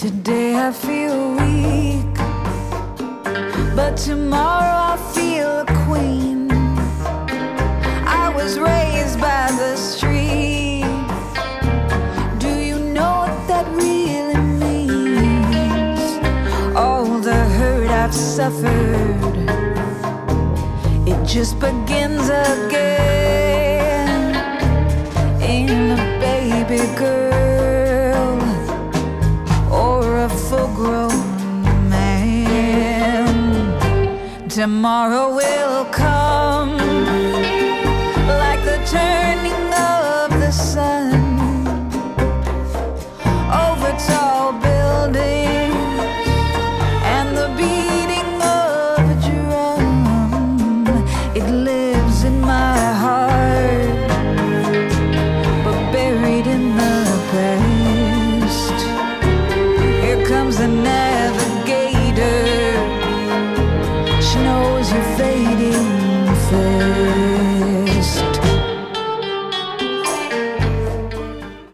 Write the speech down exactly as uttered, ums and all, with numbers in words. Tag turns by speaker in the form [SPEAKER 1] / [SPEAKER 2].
[SPEAKER 1] Today I feel weak, but tomorrow I'll feel a queen. I was raised by the street. Do you know what that really means? All the hurt I've suffered, it just begins again in a baby girl or a full-grown man. Tomorrow will come like the turning of the sun over tall buildings and the beating of a drum. It lives in my heart, but buried in the past. Here comes the navigator. She knows you're fading fast.